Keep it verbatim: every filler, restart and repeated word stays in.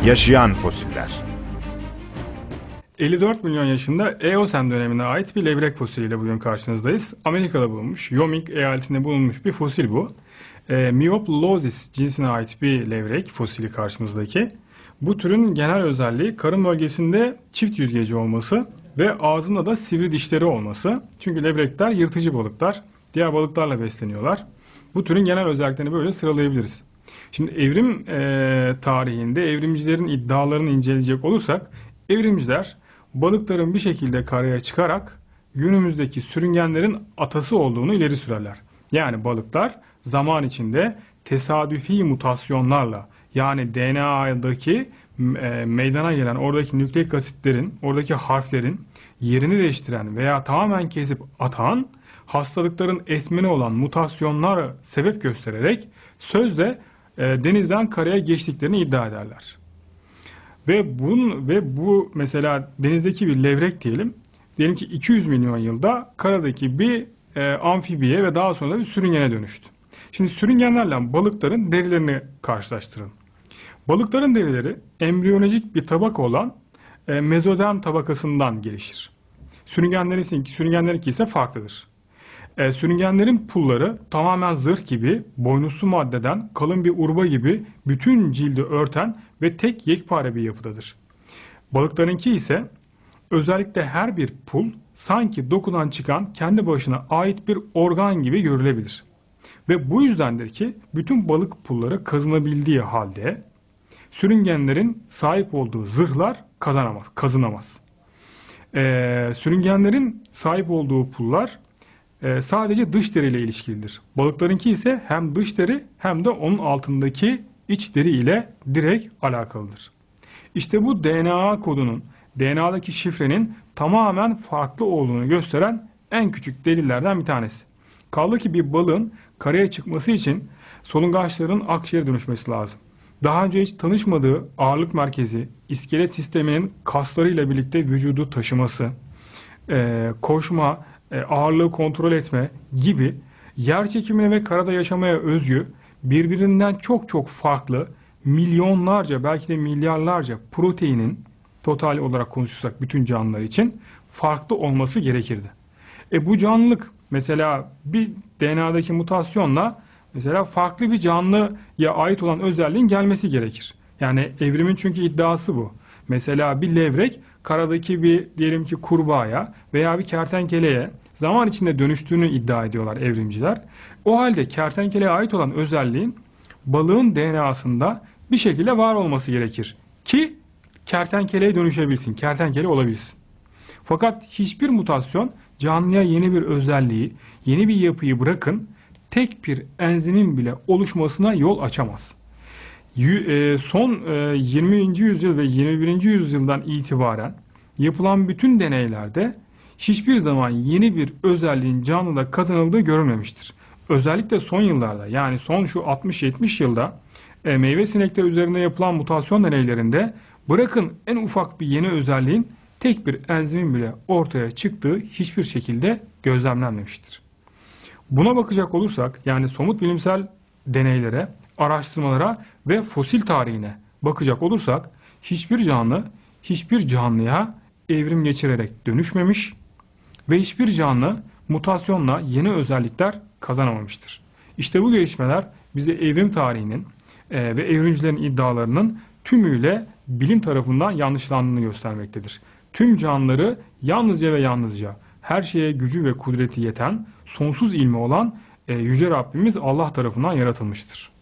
Yaşayan fosiller. elli dört milyon yaşında Eosen dönemine ait bir levrek fosiliyle bugün karşınızdayız. Amerika'da bulunmuş, Wyoming eyaletinde bulunmuş bir fosil bu. E, Myopleurosis cinsine ait bir levrek fosili karşımızdaki. Bu türün genel özelliği karın bölgesinde çift yüzgeci olması ve ağzında da sivri dişleri olması. Çünkü levrekler yırtıcı balıklar, diğer balıklarla besleniyorlar. Bu türün genel özelliklerini böyle sıralayabiliriz. Şimdi evrim e, tarihinde evrimcilerin iddialarını inceleyecek olursak, evrimciler balıkların bir şekilde karaya çıkarak günümüzdeki sürüngenlerin atası olduğunu ileri sürerler. Yani balıklar zaman içinde tesadüfi mutasyonlarla, yani D N A'daki e, meydana gelen oradaki nükleik asitlerin, oradaki harflerin yerini değiştiren veya tamamen kesip atan hastalıkların etmeni olan mutasyonlara sebep göstererek sözde e, denizden karaya geçtiklerini iddia ederler. Ve bun ve bu mesela denizdeki bir levrek diyelim. Diyelim ki iki yüz milyon yılda karadaki bir e, amfibiye ve daha sonra da bir sürüngene dönüştü. Şimdi sürüngenlerle balıkların derilerini karşılaştırın. Balıkların derileri embriyolojik bir tabaka olan e, mezoderm tabakasından gelişir. Sürüngenlerin sürüngenlerinki ise farklıdır. E, sürüngenlerin pulları tamamen zırh gibi, boynuzlu maddeden kalın bir urba gibi bütün cildi örten ve tek yekpare bir yapıdadır. Balıklarınki ise özellikle her bir pul sanki dokudan çıkan kendi başına ait bir organ gibi görülebilir. Ve bu yüzdendir ki bütün balık pulları kazınabildiği halde sürüngenlerin sahip olduğu zırhlar kazanamaz, kazınamaz. E, sürüngenlerin sahip olduğu pullar e, sadece dış deriyle ilişkilidir. Balıklarınki ise hem dış deri hem de onun altındaki iç deri ile direkt alakalıdır. İşte bu D N A kodunun, D N A'daki şifrenin tamamen farklı olduğunu gösteren en küçük delillerden bir tanesi. Kaldı ki bir balığın karaya çıkması için solungaçların akciğere dönüşmesi lazım. Daha önce hiç tanışmadığı ağırlık merkezi, iskelet sisteminin kaslarıyla birlikte vücudu taşıması, e, koşma, e, ağırlığı kontrol etme gibi yer çekimine ve karada yaşamaya özgü, birbirinden çok çok farklı milyonlarca belki de milyarlarca proteinin total olarak konuşursak bütün canlılar için farklı olması gerekirdi. E bu canlılık mesela bir D N A'daki mutasyonla mesela farklı bir canlıya ait olan özelliğin gelmesi gerekir. Yani evrimin çünkü iddiası bu. Mesela bir levrek karadaki bir diyelim ki kurbağaya veya bir kertenkeleye zaman içinde dönüştüğünü iddia ediyorlar evrimciler. O halde kertenkeleye ait olan özelliğin balığın D N A'sında bir şekilde var olması gerekir ki kertenkeleye dönüşebilsin, kertenkele olabilsin. Fakat hiçbir mutasyon canlıya yeni bir özelliği, yeni bir yapıyı bırakın tek bir enzimin bile oluşmasına yol açamaz. Son yirminci yüzyıl ve yirmi birinci yüzyıldan itibaren yapılan bütün deneylerde hiçbir zaman yeni bir özelliğin canlıda kazanıldığı görülmemiştir. Özellikle son yıllarda, yani son şu altmış yetmiş yılda meyve sinekleri üzerinde yapılan mutasyon deneylerinde bırakın en ufak bir yeni özelliğin tek bir enzimin bile ortaya çıktığı hiçbir şekilde gözlemlenmemiştir. Buna bakacak olursak, yani somut bilimsel deneylere, araştırmalara ve fosil tarihine bakacak olursak hiçbir canlı hiçbir canlıya evrim geçirerek dönüşmemiş ve hiçbir canlı mutasyonla yeni özellikler kazanamamıştır. İşte bu gelişmeler bize evrim tarihinin e, ve evrimcilerin iddialarının tümüyle bilim tarafından yanlışlandığını göstermektedir. Tüm canlıları yalnızca ve yalnızca her şeye gücü ve kudreti yeten, sonsuz ilmi olan e, Yüce Rabbimiz Allah tarafından yaratılmıştır.